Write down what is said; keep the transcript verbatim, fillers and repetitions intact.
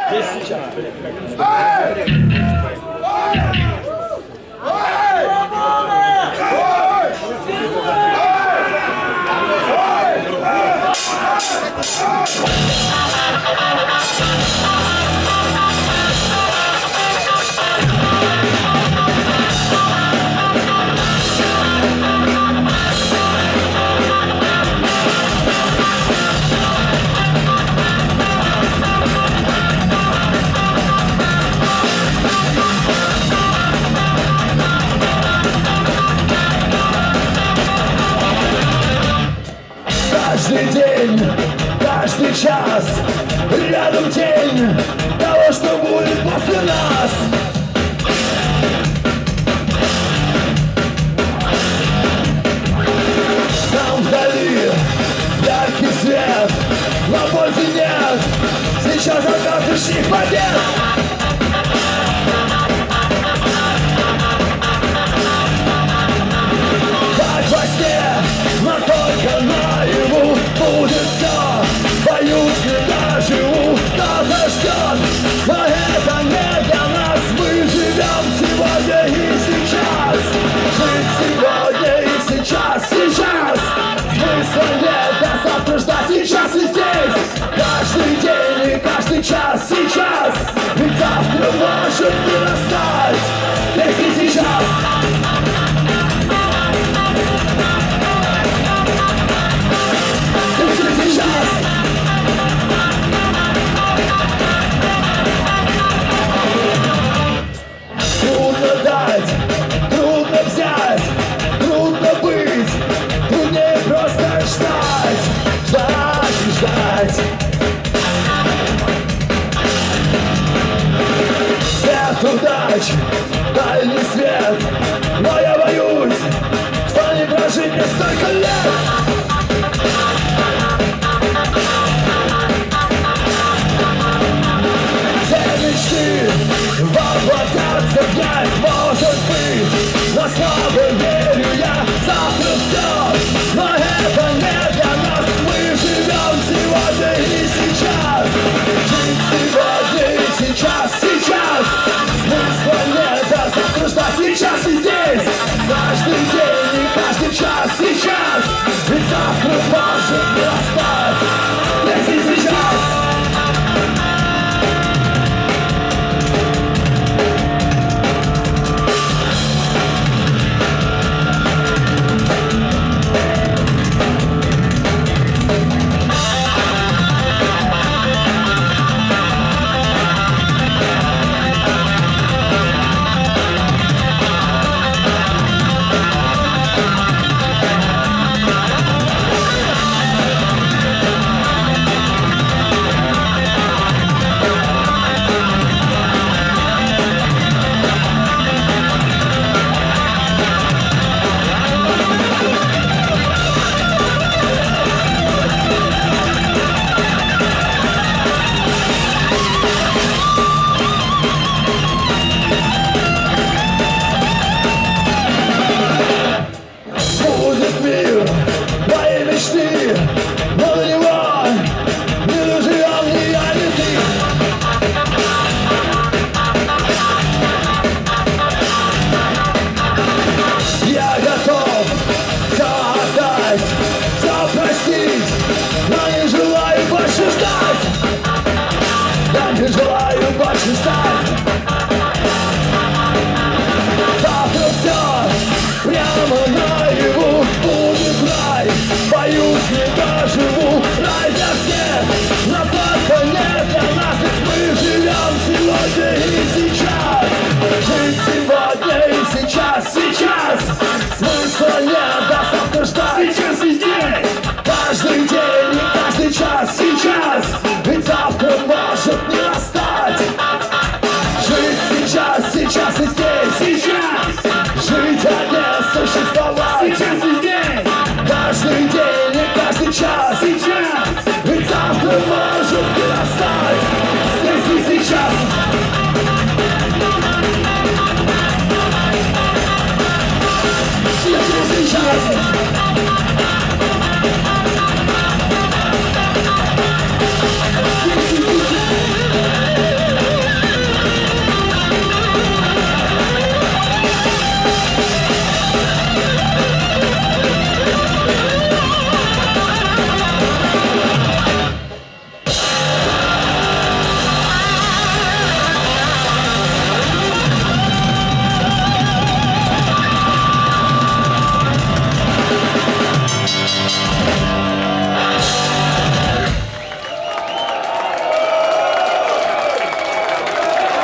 Каждый день, каждый час, рядом тень того, что будет после нас. Там вдали яркий свет, но пользы нет, сейчас от завтрашних побед. Как во сне, но только наяву будет все. Боюсь, не доживу, кто-то ждет, но это не для нас. Мы живем сегодня и сейчас. Жить сегодня и сейчас, сейчас. Смысла нет, а завтра ждать сейчас и здесь. Каждый день и каждый час сейчас. Ведь завтра может не настать. Здесь и сейчас. Трудно дать, трудно взять, трудно быть, труднее просто ждать, ждать и ждать. Свет удач, дальний свет, но я боюсь, что не прожить мне столько лет. Воплотятся вновь, может быть, но слабо верю я, завтра все, но это не для нас. Мы живем сегодня и сейчас. Жить сегодня и сейчас, сейчас. Смысла нет, а завтра ждать сейчас и здесь. Каждый день и каждый час сейчас. Ведь завтра может не настать. Здесь и сейчас. Я не желаю больше ждать. Завтра все прямо наяву будет рай. Боюсь, не доживу. Рай для всех, но только не для нас. Мы живем сегодня и сейчас. Жить сегодня и сейчас, сейчас. Смысла нет, до завтра ждать. Сейчас и здесь. Каждый день и каждый час сейчас. Ведь завтра может не настать.